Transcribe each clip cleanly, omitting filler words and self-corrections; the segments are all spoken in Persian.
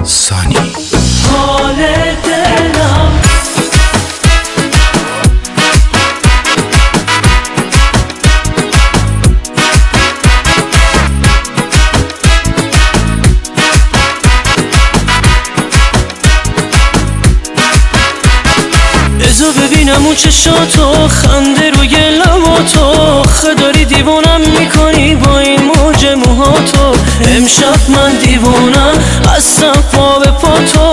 سانی حال دلم بذار ببینم اون چشاتو، خنده روی لباتو، داری دیوونم میکنی با این موج موهاتو. امشب من دیوونم هستم پا به پاتو.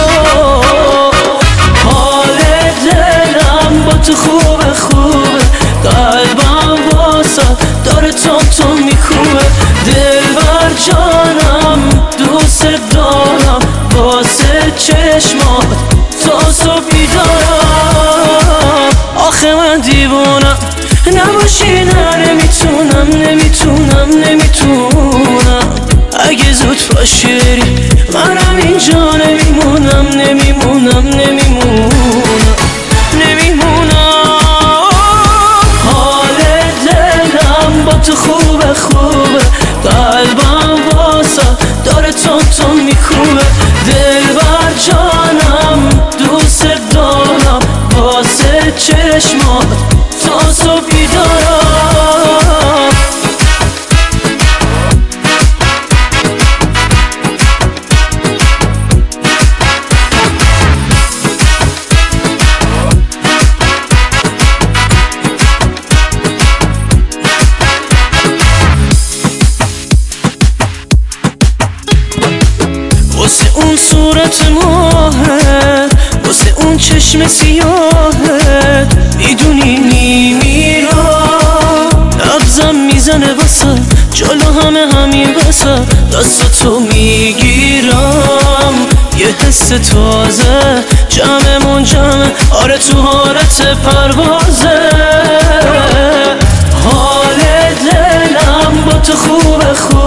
حال دلم با تو خوبه خوبه، قلبم واسه داره تون میکوبه. دلبر جانم دوست دارم، واسه چشمات تا صبح بیدارم. آخه من دیوونم نباشی، نه نمیتونم اگه زود پاشی بری منم اینجا نمیمونم. حال دلم با تو خوبه قلبم واسه داره تون میکوبه. دلبر جانم دوست دارم، واسه چشمات تا صبح بیدارم. واسه اون صورت ماهت، واسه اون چشم سیاهت، میدونی میمیرم. نبضم میزنه واسه جلو همین واسه دستاتو میگیرم. یه حس تازه جمعمون جمعه، آره تو حالت پروازه. حال دلم با تو خوبه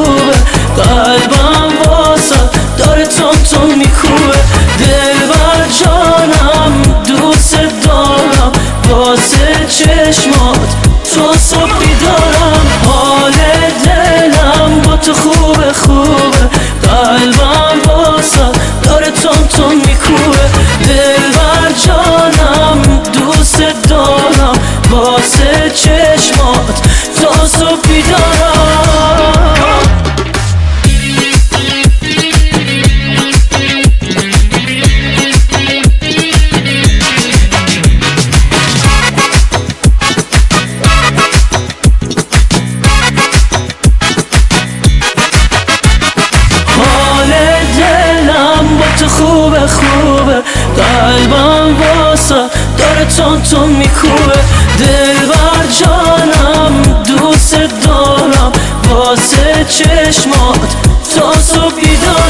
قلبم واسه داره تون میکوبه. دلبر جانم دوست دارم، واسه چشمات تا صبح بیدارم. حال دلم با تو خوبه قلبم واسه داره تون میکوبه. دلبر جانم دوست دارم، واسه چشمات تا صبح بیدارم. خوبه قلبم واسه داره تون میکوبه. دلبر جانم دوست دارم، واسه چشمات تا صبح بیدارم.